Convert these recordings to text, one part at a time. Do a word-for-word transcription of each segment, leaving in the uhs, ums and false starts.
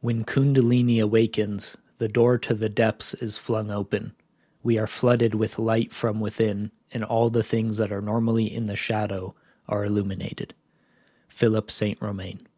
When Kundalini awakens, the door to the depths is flung open. We are flooded with light from within, and all the things that are normally in the shadow are illuminated. Philip Saint Romain.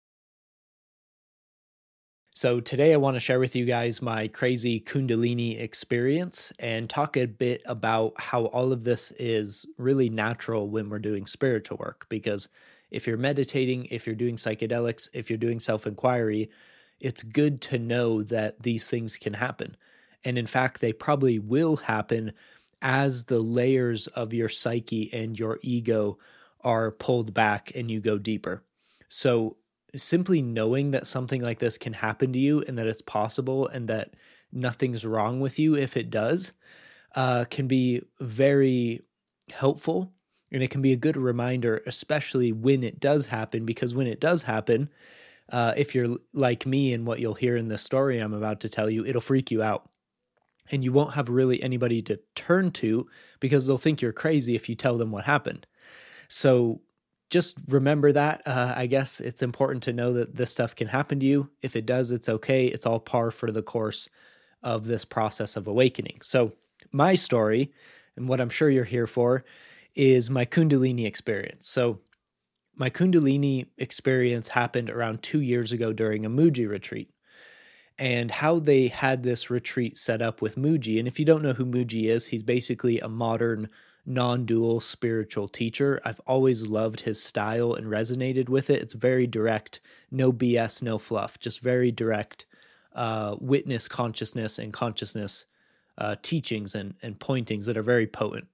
So today I want to share with you guys my crazy Kundalini experience and talk a bit about how all of this is really natural when we're doing spiritual work. Because if you're meditating, if you're doing psychedelics, if you're doing self-inquiry, it's good to know that these things can happen. And in fact, they probably will happen as the layers of your psyche and your ego are pulled back and you go deeper. So simply knowing that something like this can happen to you and that it's possible and that nothing's wrong with you if it does, uh, can be very helpful. And it can be a good reminder, especially when it does happen, because when it does happen, uh, if you're like me and what you'll hear in the story I'm about to tell you, it'll freak you out. And you won't have really anybody to turn to because they'll think you're crazy if you tell them what happened. So just remember that. Uh, I guess it's important to know that this stuff can happen to you. If it does, it's okay. It's all par for the course of this process of awakening. So my story, and what I'm sure you're here for, is my Kundalini experience. So my Kundalini experience happened around two years ago during a Muji retreat. And how they had this retreat set up with Muji. And if you don't know who Muji is, he's basically a modern non-dual spiritual teacher. I've always loved his style and resonated with it. It's very direct, no B S, no fluff, just very direct uh, witness consciousness and consciousness uh, teachings and, and pointings that are very potent.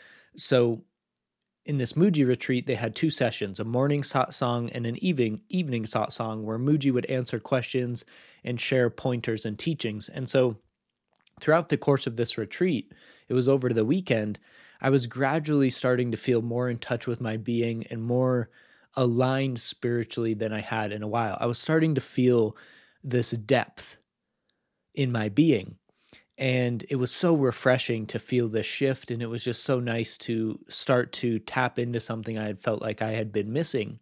So in this Muji retreat, they had two sessions, a morning satsang and an evening evening satsang, where Muji would answer questions and share pointers and teachings. And so throughout the course of this retreat, it was over the weekend, I was gradually starting to feel more in touch with my being and more aligned spiritually than I had in a while. I was starting to feel this depth in my being. And it was so refreshing to feel this shift. And it was just so nice to start to tap into something I had felt like I had been missing.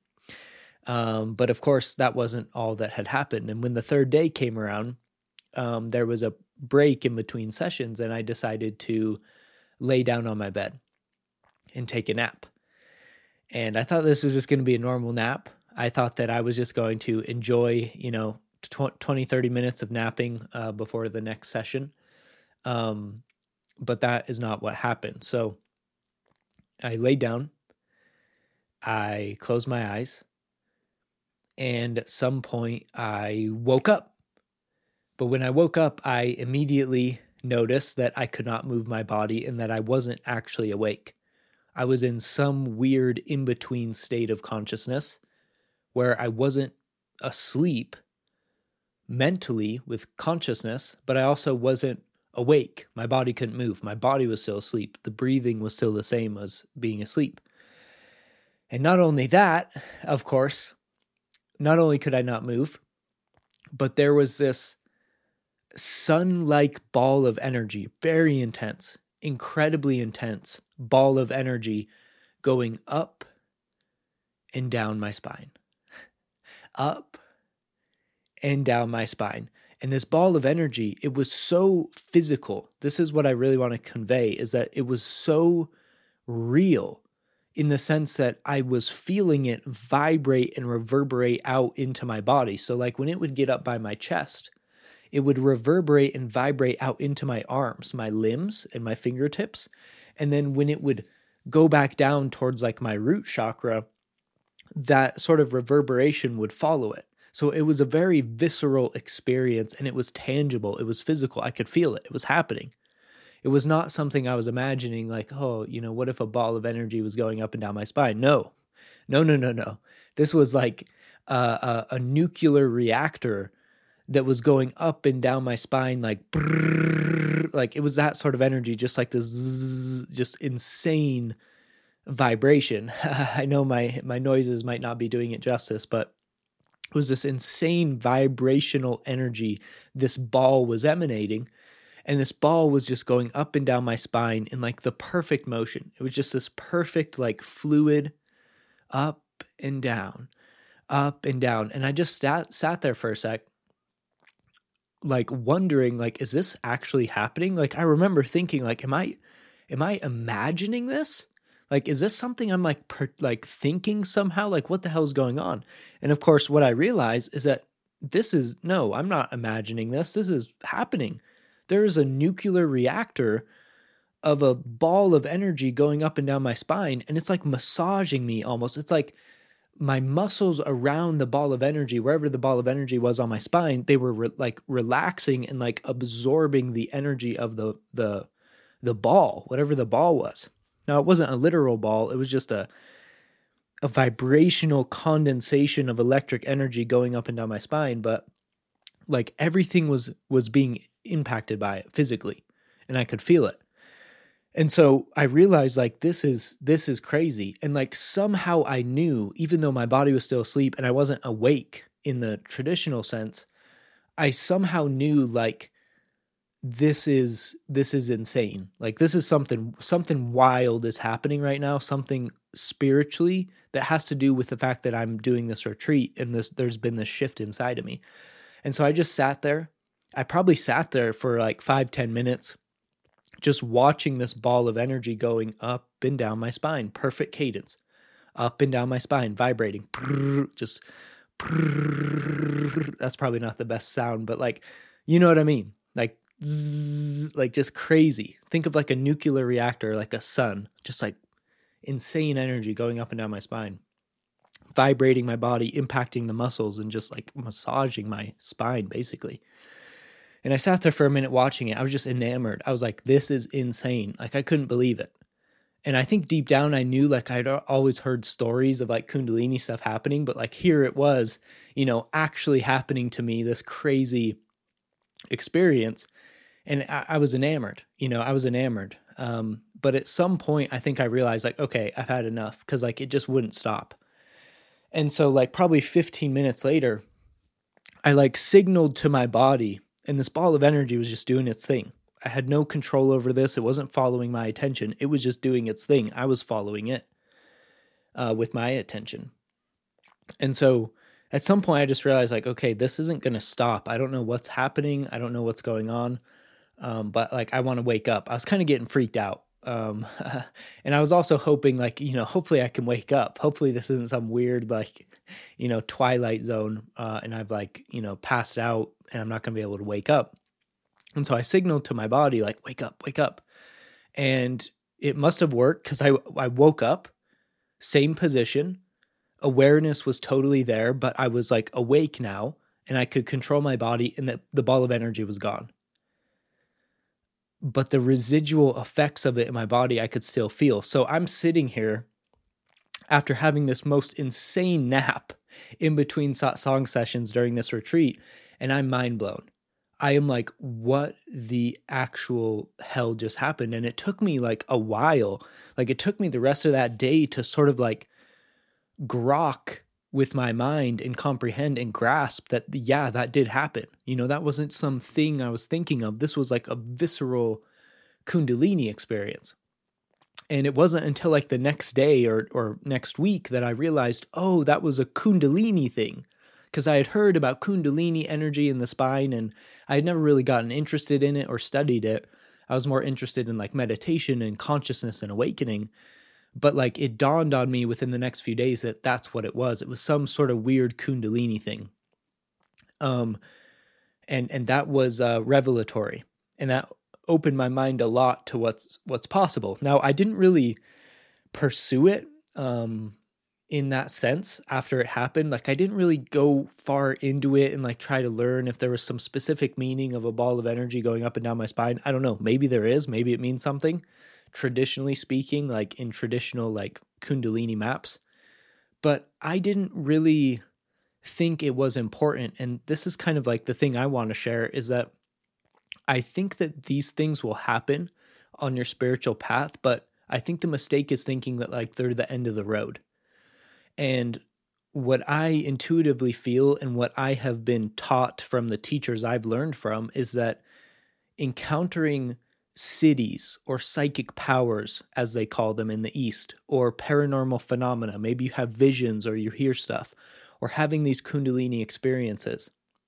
Um, but of course, that wasn't all that had happened. And when the third day came around, um, there was a break in between sessions, and I decided to lay down on my bed and take a nap. And I thought this was just going to be a normal nap. I thought that I was just going to enjoy, you know, twenty, thirty minutes of napping uh, before the next session. Um, but that is not what happened. So I laid down, I closed my eyes, and at some point I woke up. But when I woke up, I immediately noticed that I could not move my body and that I wasn't actually awake. I was in some weird in-between state of consciousness where I wasn't asleep mentally with consciousness, but I also wasn't awake. My body couldn't move. My body was still asleep. The breathing was still the same as being asleep. And not only that, of course, not only could I not move, but there was this sun-like ball of energy, very intense, incredibly intense ball of energy going up and down my spine. Up and down my spine. And this ball of energy, it was so physical. This is what I really want to convey, is that it was so real in the sense that I was feeling it vibrate and reverberate out into my body. So like when it would get up by my chest, it would reverberate and vibrate out into my arms, my limbs, and my fingertips. And then when it would go back down towards like my root chakra, that sort of reverberation would follow it. So it was a very visceral experience, and it was tangible. It was physical. I could feel it. It was happening. It was not something I was imagining like, oh, you know, what if a ball of energy was going up and down my spine? No, no, no, no, no. This was like a, a, a nuclear reactor that was going up and down my spine, like, brrr, like it was that sort of energy, just like this, zzz, just insane vibration. I know my my noises might not be doing it justice, but it was this insane vibrational energy this ball was emanating, and this ball was just going up and down my spine in like the perfect motion. It was just this perfect like fluid up and down, up and down. And I just sat, sat there for a sec like wondering, like, is this actually happening? Like, I remember thinking, like, am I, am I imagining this? Like, is this something I'm like, per, like thinking somehow? Like, what the hell is going on? And of course, what I realize is that this is, no, I'm not imagining this. This is happening. There is a nuclear reactor of a ball of energy going up and down my spine, and it's like massaging me almost. It's like my muscles around the ball of energy, wherever the ball of energy was on my spine, they were re- like relaxing and like absorbing the energy of the the the ball, whatever the ball was. Now, it wasn't a literal ball. It was just a a vibrational condensation of electric energy going up and down my spine, but like everything was was being impacted by it physically, and I could feel it. And so I realized like this is this is crazy. And like somehow I knew, even though my body was still asleep and I wasn't awake in the traditional sense, I somehow knew like this is this is insane. Like this is something something wild is happening right now, something spiritually that has to do with the fact that I'm doing this retreat and this there's been this shift inside of me. And so I just sat there. I probably sat there for like five, ten minutes, just watching this ball of energy going up and down my spine, perfect cadence, up and down my spine, vibrating, just, that's probably not the best sound, but like, you know what I mean? Like, like just crazy. Think of like a nuclear reactor, like a sun, just like insane energy going up and down my spine, vibrating my body, impacting the muscles, and just like massaging my spine, basically. And I sat there for a minute watching it. I was just enamored. I was like, this is insane. Like, I couldn't believe it. And I think deep down, I knew, like, I'd always heard stories of like Kundalini stuff happening, but like here it was, you know, actually happening to me, this crazy experience. And I, I was enamored, you know, I was enamored. Um, but at some point, I think I realized like, okay, I've had enough, because like it just wouldn't stop. And so like probably fifteen minutes later, I like signaled to my body, and this ball of energy was just doing its thing. I had no control over this. It wasn't following my attention. It was just doing its thing. I was following it uh, with my attention. And so at some point I just realized like, okay, this isn't going to stop. I don't know what's happening. I don't know what's going on. Um, but like, I want to wake up. I was kind of getting freaked out. Um, and I was also hoping like, you know, hopefully I can wake up. Hopefully this isn't some weird, like, you know, Twilight Zone. Uh, and I've like, you know, passed out and I'm not going to be able to wake up. And so I signaled to my body, like, wake up, wake up. And it must have worked, because I, I woke up, same position. Awareness was totally there, but I was like awake now and I could control my body, and the, the ball of energy was gone. But the residual effects of it in my body, I could still feel. So I'm sitting here after having this most insane nap in between satsang sessions during this retreat, and I'm mind blown. I am like, what the actual hell just happened? And it took me like a while. Like it took me the rest of that day to sort of like grok with my mind and comprehend and grasp that, yeah, that did happen. You know, that wasn't something I was thinking of. This was like a visceral Kundalini experience. And it wasn't until like the next day or or next week that I realized, oh, that was a Kundalini thing. Because I had heard about Kundalini energy in the spine, and I had never really gotten interested in it or studied it. I was more interested in like meditation and consciousness and awakening. But like it dawned on me within the next few days that that's what it was. It was some sort of weird Kundalini thing. Um, and and that was uh, revelatory, and that opened my mind a lot to what's what's possible. Now, I didn't really pursue it um, in that sense after it happened. Like I didn't really go far into it and like try to learn if there was some specific meaning of a ball of energy going up and down my spine. I don't know. Maybe there is. Maybe it means something. Traditionally speaking, like in traditional like Kundalini maps. But I didn't really think it was important. And this is kind of like the thing I want to share, is that I think that these things will happen on your spiritual path, but I think the mistake is thinking that like they're the end of the road. And what I intuitively feel and what I have been taught from the teachers I've learned from is that encountering cities or psychic powers, as they call them in the East, or paranormal phenomena, maybe you have visions or you hear stuff, or having these Kundalini experiences,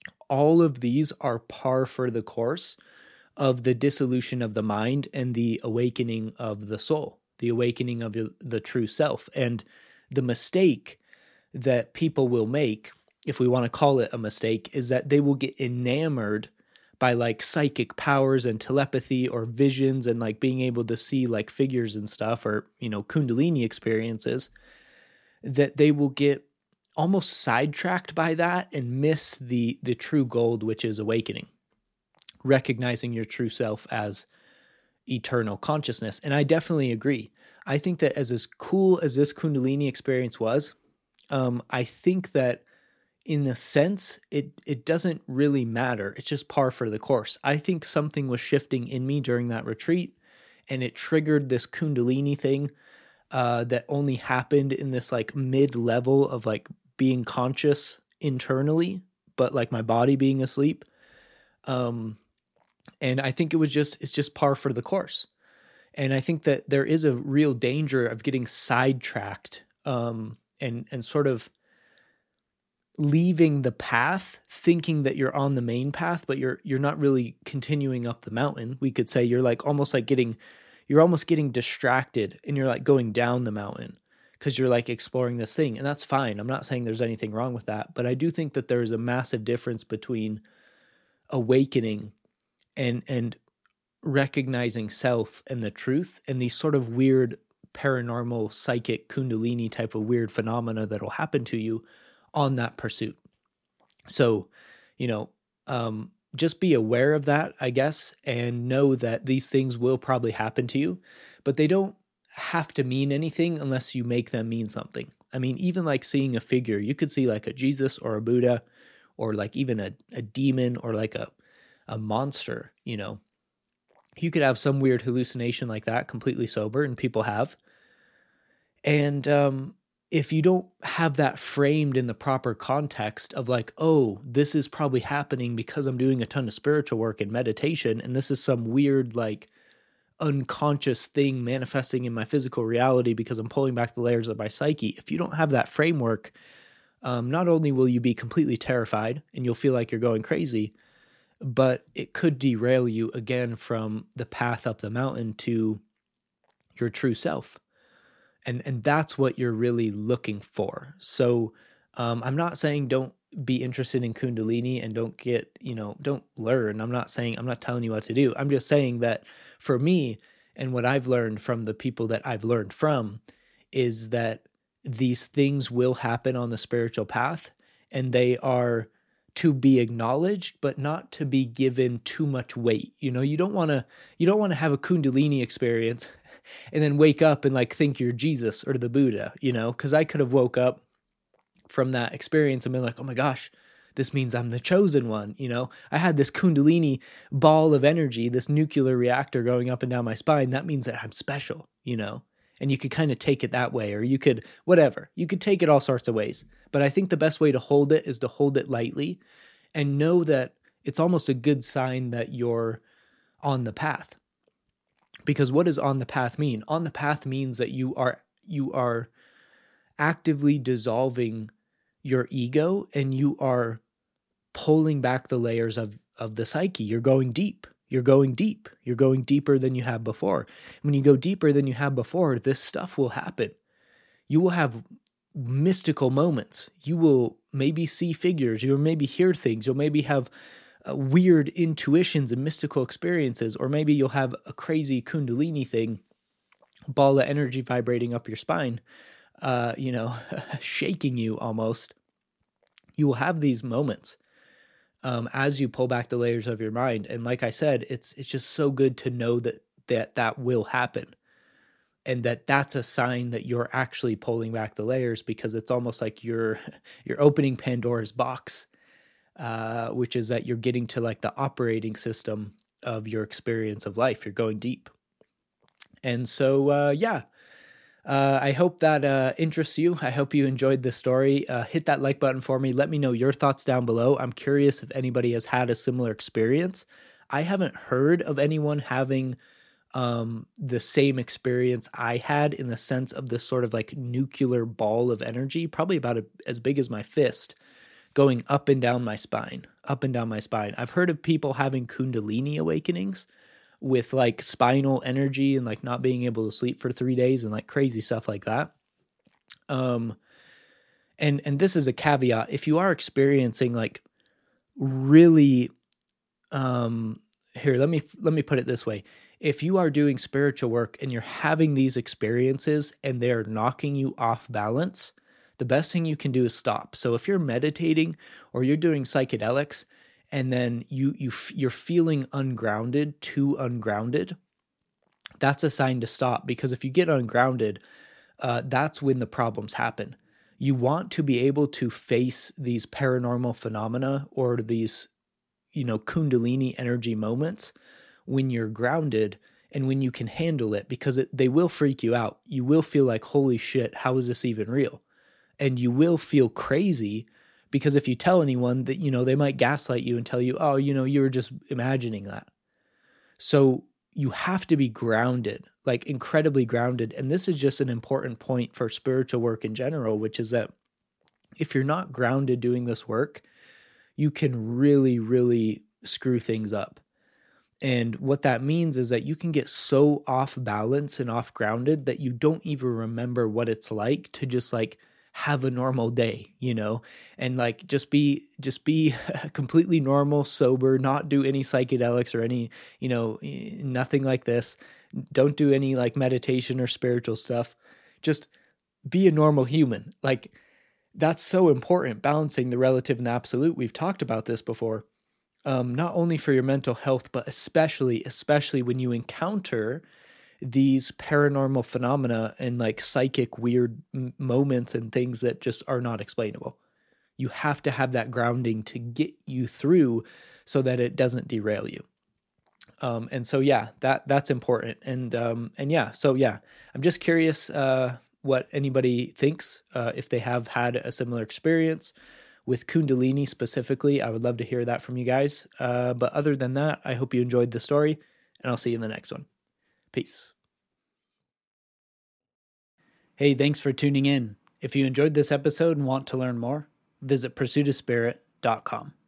All of these are par for the course of the dissolution of the mind and the awakening of the soul, the awakening of the true self. And the mistake that people will make, if we want to call it a mistake, is that they will get enamored by like psychic powers and telepathy or visions and like being able to see like figures and stuff, or, you know, Kundalini experiences, that they will get almost sidetracked by that and miss the the true gold, which is awakening, recognizing your true self as eternal consciousness. And I definitely agree. I think that as as cool as this Kundalini experience was, um, I think that in a sense, it it doesn't really matter. It's just par for the course. I think something was shifting in me during that retreat, and it triggered this Kundalini thing uh, that only happened in this like mid-level of like being conscious internally, but like my body being asleep. Um, and I think it was just, it's just par for the course. And I think that there is a real danger of getting sidetracked um, and, and sort of leaving the path, thinking that you're on the main path, but you're, you're not really continuing up the mountain. We could say you're like, almost like getting, you're almost getting distracted and you're like going down the mountain, because you're like exploring this thing. And that's fine. I'm not saying there's anything wrong with that, but I do think that there is a massive difference between awakening and and recognizing self and the truth, and these sort of weird paranormal psychic Kundalini type of weird phenomena that'll happen to you on that pursuit. So, you know, um, just be aware of that, I guess, and know that these things will probably happen to you, but they don't have to mean anything unless you make them mean something. I mean, even like seeing a figure, you could see like a Jesus or a Buddha, or like even a, a demon, or like a, a monster, you know. You could have some weird hallucination like that completely sober, and people have. And um, if you don't have that framed in the proper context of like, oh, this is probably happening because I'm doing a ton of spiritual work and meditation, and this is some weird like unconscious thing manifesting in my physical reality because I'm pulling back the layers of my psyche. If you don't have that framework, um, not only will you be completely terrified and you'll feel like you're going crazy, but it could derail you again from the path up the mountain to your true self. And and that's what you're really looking for. So um, I'm not saying don't be interested in Kundalini and don't get, you know, don't learn. I'm not saying, I'm not telling you what to do. I'm just saying that for me, and what I've learned from the people that I've learned from, is that these things will happen on the spiritual path, and they are to be acknowledged, but not to be given too much weight. You know, you don't want to, you don't want to have a Kundalini experience and then wake up and like think you're Jesus or the Buddha, you know, because I could have woke up from that experience and been like, oh my gosh, this means I'm the chosen one. You know, I had this Kundalini ball of energy, this nuclear reactor going up and down my spine. That means that I'm special, you know, and you could kind of take it that way, or you could, whatever, you could take it all sorts of ways. But I think the best way to hold it is to hold it lightly and know that it's almost a good sign that you're on the path. Because what does on the path mean? On the path means that you are, you are actively dissolving your ego, and you are pulling back the layers of, of the psyche. You're going deep. You're going deep. You're going deeper than you have before. When you go deeper than you have before, this stuff will happen. You will have mystical moments. You will maybe see figures. You'll maybe hear things. You'll maybe have uh, weird intuitions and mystical experiences, or maybe you'll have a crazy Kundalini thing, ball of energy vibrating up your spine, uh, you know, shaking you almost. You will have these moments um, as you pull back the layers of your mind. And like I said, it's it's just so good to know that that, that will happen, and that that's a sign that you're actually pulling back the layers, because it's almost like you're you're opening Pandora's box, uh, which is that you're getting to like the operating system of your experience of life. You're going deep. And so, uh, yeah. Uh, I hope that uh, interests you. I hope you enjoyed this story. Uh, hit that like button for me. Let me know your thoughts down below. I'm curious if anybody has had a similar experience. I haven't heard of anyone having um, the same experience I had, in the sense of this sort of like nuclear ball of energy, probably about a, as big as my fist, going up and down my spine. up and down my spine. I've heard of people having Kundalini awakenings with like spinal energy and like not being able to sleep for three days and like crazy stuff like that. Um, and and this is a caveat. If you are experiencing like really, um, here, let me let me put it this way. If you are doing spiritual work and you're having these experiences and they're knocking you off balance, the best thing you can do is stop. So if you're meditating or you're doing psychedelics and then you you you're feeling ungrounded, too ungrounded, that's a sign to stop, because if you get ungrounded, uh, that's when the problems happen. You want to be able to face these paranormal phenomena or these, you know, Kundalini energy moments when you're grounded and when you can handle it, because it, they will freak you out. You will feel like, holy shit, how is this even real? And you will feel crazy, because if you tell anyone that, you know, they might gaslight you and tell you, oh, you know, you were just imagining that. So you have to be grounded, like incredibly grounded. And this is just an important point for spiritual work in general, which is that if you're not grounded doing this work, you can really, really screw things up. And what that means is that you can get so off balance and off grounded that you don't even remember what it's like to just like have a normal day, you know, and like just be just be completely normal, sober, not do any psychedelics or any, you know, nothing like this. Don't do any like meditation or spiritual stuff. Just be a normal human. Like, that's so important, balancing the relative and the absolute. We've talked about this before. Um, not only for your mental health, but especially, especially when you encounter these paranormal phenomena and like psychic weird m- moments and things that just are not explainable. You have to have that grounding to get you through so that it doesn't derail you. Um, and so, yeah, that that's important. And, um, and yeah, so yeah, I'm just curious, uh, what anybody thinks, uh, if they have had a similar experience with Kundalini specifically. I would love to hear that from you guys. Uh, but other than that, I hope you enjoyed the story, and I'll see you in the next one. Peace. Hey, thanks for tuning in. If you enjoyed this episode and want to learn more, visit pursuit of spirit dot com.